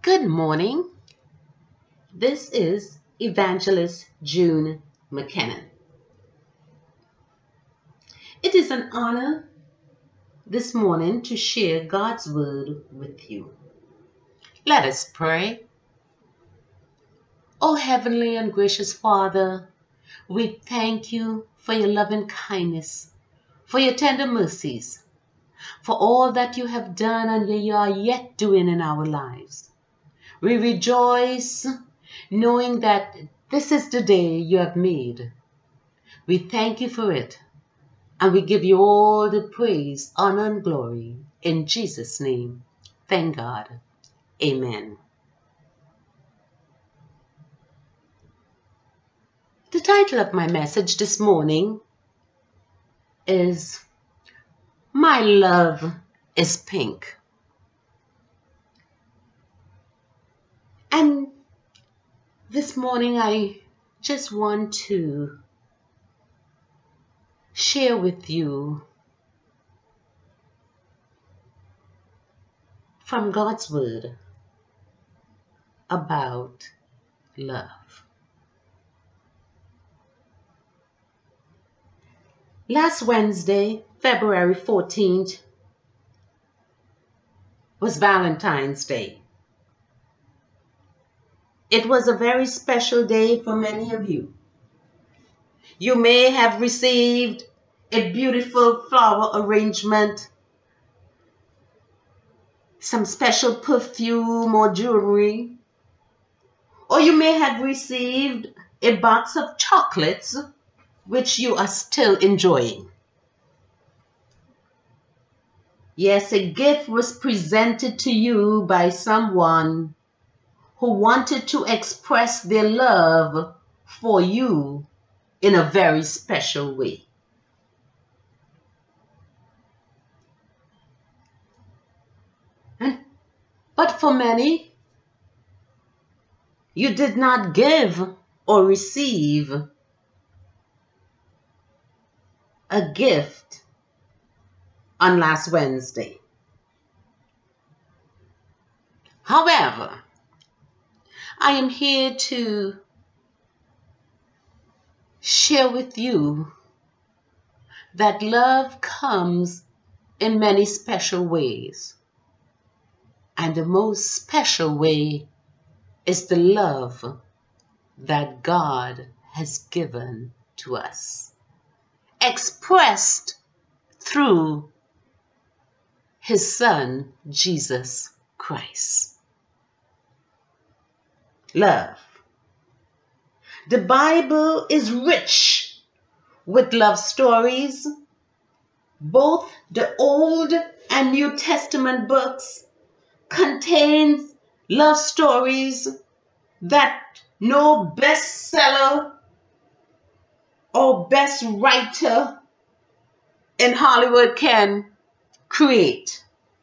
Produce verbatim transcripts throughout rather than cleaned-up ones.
Good morning. This is Evangelist June McKinnon. It is an honor this morning to share God's word with you. Let us pray. Oh, heavenly and gracious Father, we thank you for your loving kindness, for your tender mercies, for all that you have done and you are yet doing in our lives. We rejoice knowing that this is the day you have made. We thank you for it, and we give you all the praise, honor, and glory. In Jesus' name, thank God. Amen. The title of my message this morning is My Love is Pink. And this morning I just want to share with you from God's word about love. Last Wednesday, February fourteenth, was Valentine's Day. It was a very special day for many of you. You may have received a beautiful flower arrangement, some special perfume or jewelry, or you may have received a box of chocolates which you are still enjoying. Yes, a gift was presented to you by someone who wanted to express their love for you in a very special way. And, but for many, you did not give or receive a gift on last Wednesday. However, I am here to share with you that love comes in many special ways. And the most special way is the love that God has given to us, expressed through His Son, Jesus Christ. Love. The Bible is rich with love stories. Both the Old and New Testament books contains love stories that no bestseller or best writer in Hollywood can create.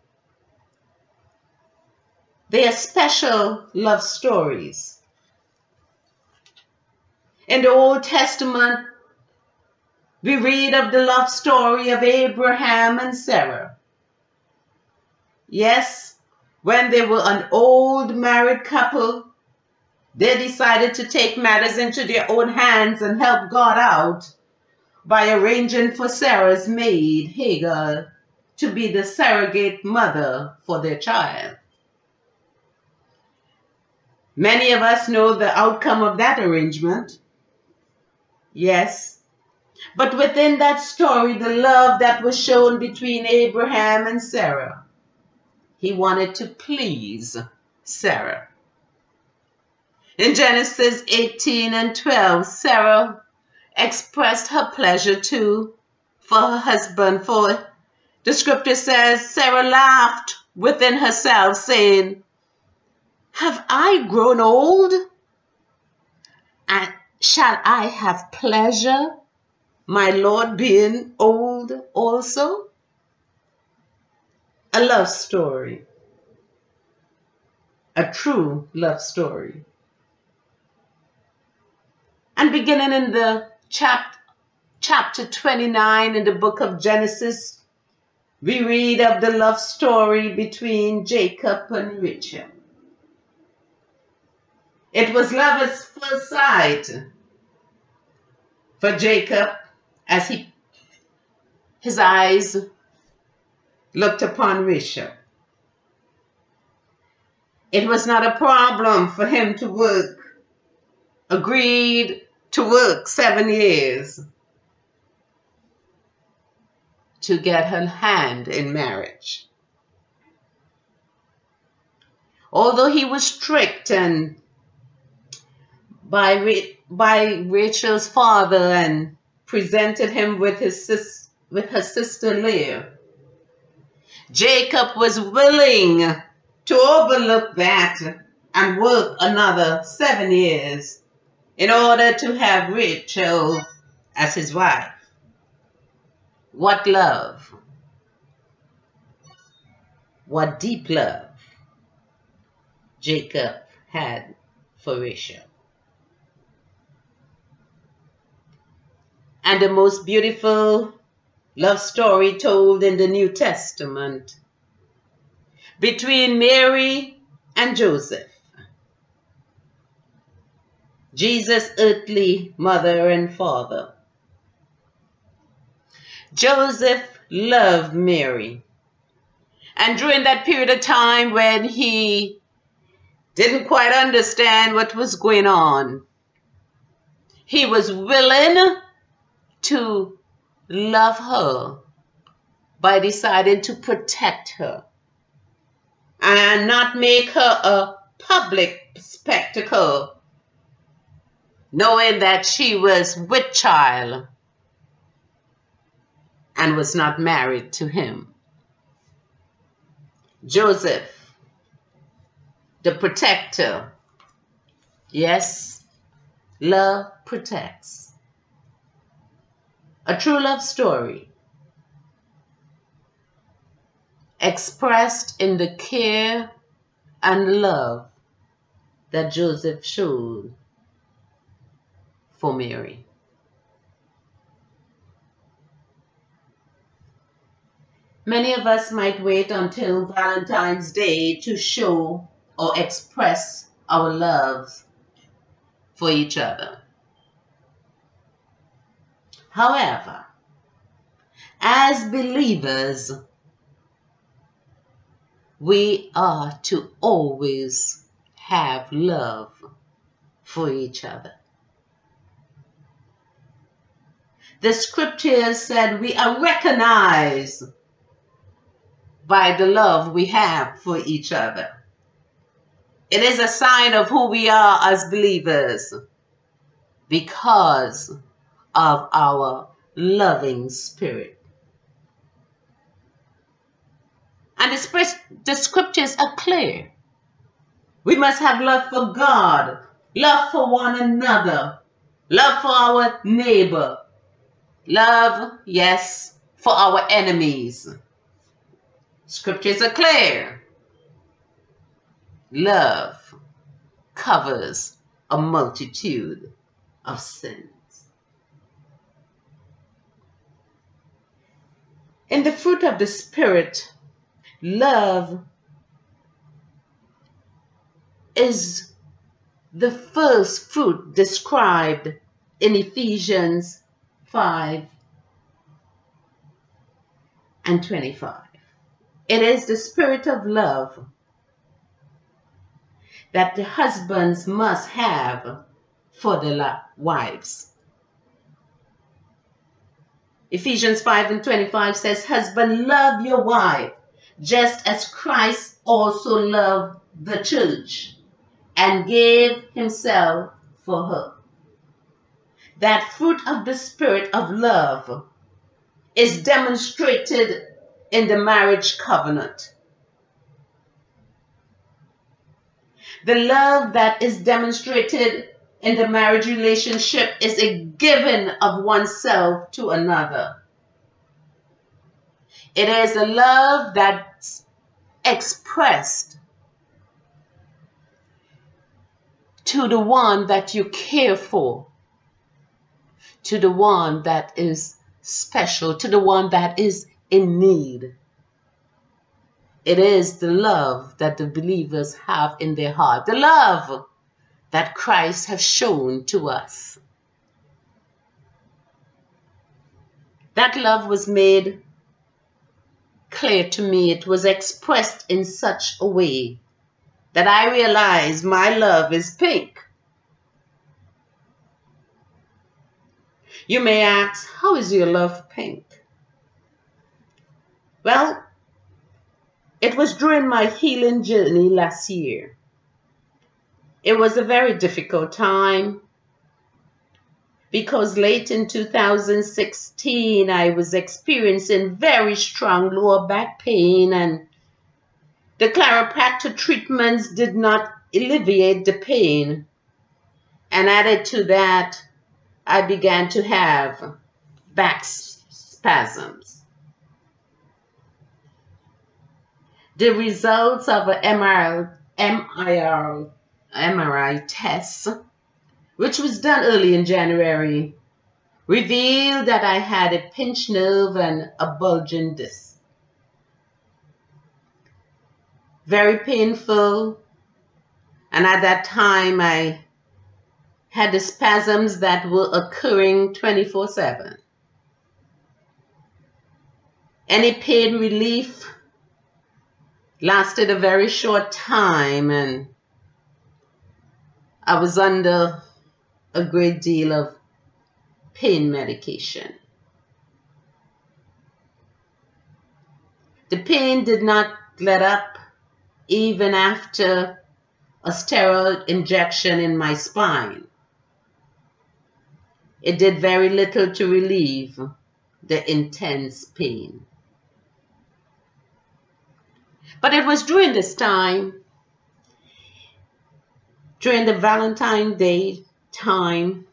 They are special love stories. In the Old Testament, we read of the love story of Abraham and Sarah. Yes, when they were an old married couple, they decided to take matters into their own hands and help God out by arranging for Sarah's maid, Hagar, to be the surrogate mother for their child. Many of us know the outcome of that arrangement. Yes. But within that story, the love that was shown between Abraham and Sarah, he wanted to please Sarah. In Genesis eighteen and twelve, Sarah expressed her pleasure too for her husband, for the scripture says Sarah laughed within herself, saying, "Have I grown old? And shall I have pleasure, my Lord being old also?" A love story. A true love story. And beginning in the chap chapter twenty-nine in the book of Genesis, we read of the love story between Jacob and Rachel. It was love at first sight for Jacob as he his eyes looked upon Rachel. It was not a problem for him to work, agreed to work seven years to get her hand in marriage. Although he was strict and by, by Rachel's father and presented him with his sis, with her sister Leah, Jacob was willing to overlook that and work another seven years in order to have Rachel as his wife. What love! What deep love Jacob had for Rachel. And the most beautiful love story told in the New Testament between Mary and Joseph, Jesus' earthly mother and father. Joseph loved Mary. And during that period of time when he didn't quite understand what was going on, he was willing to love her by deciding to protect her and not make her a public spectacle, knowing that she was with child and was not married to him. Joseph, the protector. Yes, love protects. A true love story expressed in the care and love that Joseph showed for Mary. Many of us might wait until Valentine's Day to show or express our love for each other. However, as believers, we are to always have love for each other. The scriptures said we are recognized by the love we have for each other. It is a sign of who we are as believers because of our loving spirit. And the, the scriptures are clear. We must have love for God, love for one another, love for our neighbor, love, yes, for our enemies. Scriptures are clear. Love covers a multitude of sins. In the fruit of the Spirit, love is the first fruit described in Ephesians five and twenty-five. It is the spirit of love that the husbands must have for the wives. Ephesians five and twenty-five says, "Husband, love your wife, just as Christ also loved the church and gave himself for her." That fruit of the spirit of love is demonstrated in the marriage covenant. The love that is demonstrated in the marriage relationship is a giving of oneself to another. It is a love that's expressed to the one that you care for, to the one that is special, to the one that is in need. It is the love that the believers have in their heart. The love that Christ has shown to us. That love was made clear to me. It was expressed in such a way that I realized my love is pink. You may ask, how is your love pink? Well, it was during my healing journey last year. It was a very difficult time because late in two thousand sixteen, I was experiencing very strong lower back pain, and the chiropractor treatments did not alleviate the pain. And added to that, I began to have back spasms. The results of an M R I test, which was done early in January, revealed that I had a pinched nerve and a bulging disc. Very painful, and at that time I had the spasms that were occurring twenty-four seven. Any pain relief lasted a very short time, and I was under a great deal of pain medication. The pain did not let up even after a steroid injection in my spine. It did very little to relieve the intense pain. But it was during this time, during the Valentine's Day time,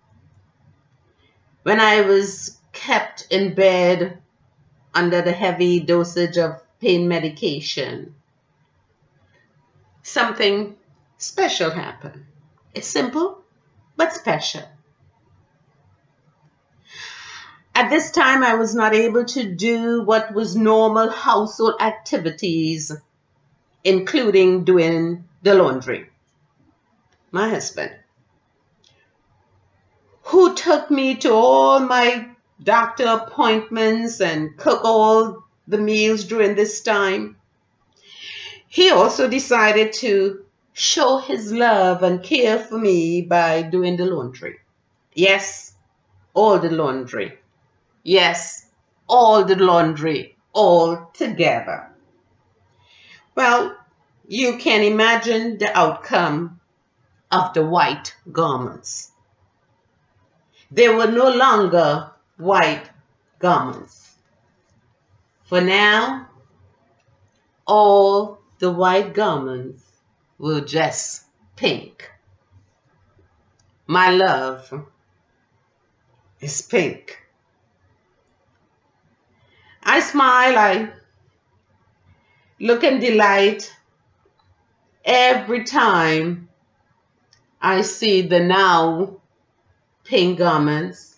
when I was kept in bed under the heavy dosage of pain medication, something special happened. It's simple, but special. At this time, I was not able to do what was normal household activities, including doing the laundry. My husband, who took me to all my doctor appointments and cooked all the meals during this time, he also decided to show his love and care for me by doing the laundry. Yes, all the laundry. Yes, all the laundry, all together. Well, you can imagine the outcome of the white garments. They were no longer white garments. For now, all the white garments were just pink. My love is pink. I smile, I look in delight every time I see the now pink garments.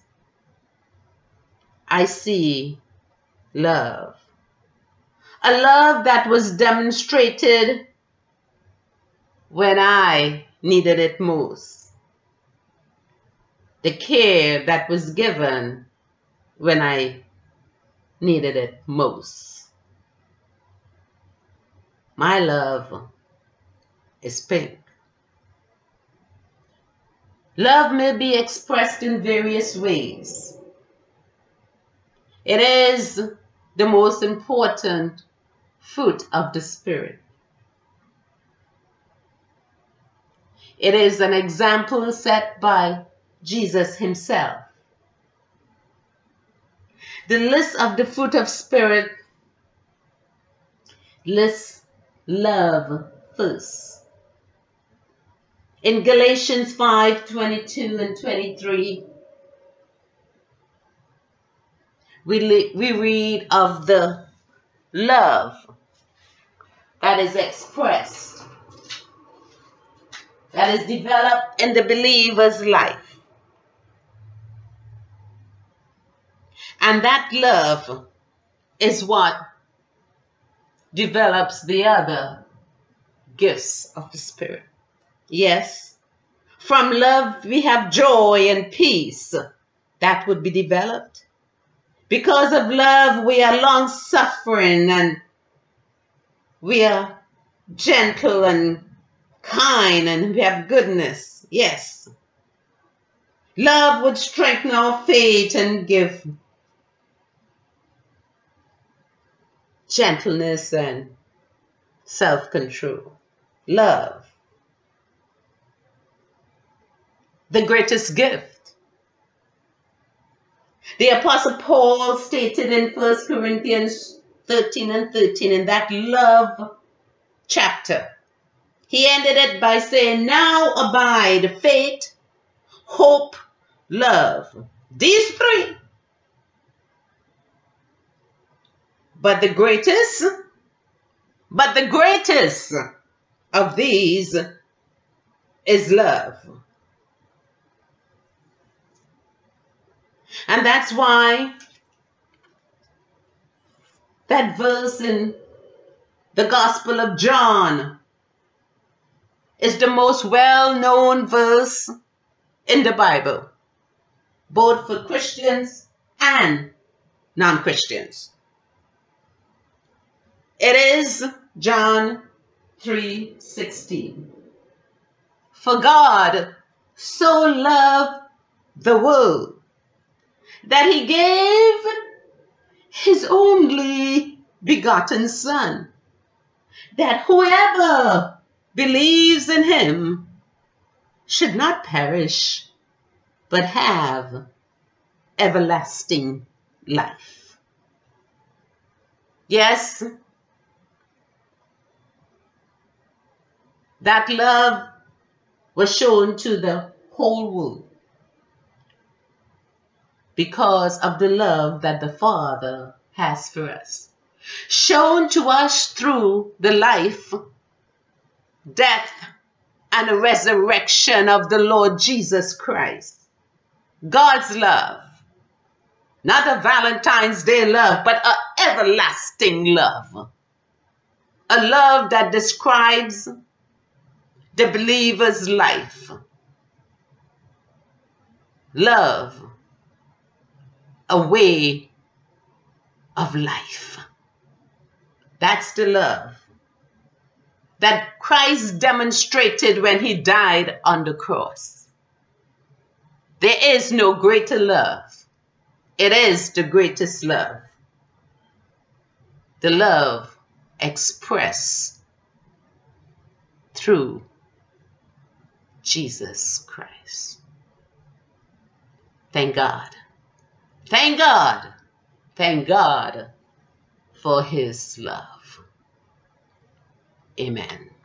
I see love. A love that was demonstrated when I needed it most. The care that was given when I needed it most. My love is pink. Love may be expressed in various ways. It is the most important fruit of the Spirit. It is an example set by Jesus himself. The list of the fruit of Spirit lists love first. In Galatians five, twenty-two and twenty-three, we, we read of the love that is expressed, that is developed in the believer's life. And that love is what develops the other gifts of the Spirit. Yes, From love, we have joy and peace. That would be developed. Because of love, we are long-suffering and we are gentle and kind and we have goodness. Yes. Love would strengthen our faith and give gentleness and self-control. Love. The greatest gift. The Apostle Paul stated in First Corinthians thirteen and thirteen in that love chapter. He ended it by saying, now abide faith, hope, love. These three. But the greatest, but the greatest of these is love. And that's why that verse in the Gospel of John is the most well-known verse in the Bible, both for Christians and non-Christians. It is John three sixteen. For God so loved the world that he gave his only begotten Son, that whoever believes in him should not perish, but have everlasting life. Yes, that love was shown to the whole world because of the love that the Father has for us, shown to us through the life, death, and the resurrection of the Lord Jesus Christ. God's love, not a Valentine's Day love, but an everlasting love, a love that describes the believer's life. Love, a way of life. That's the love that Christ demonstrated when he died on the cross. There is no greater love. It is the greatest love. The love expressed through Jesus Christ. Thank God. Thank God. Thank God for his love. Amen.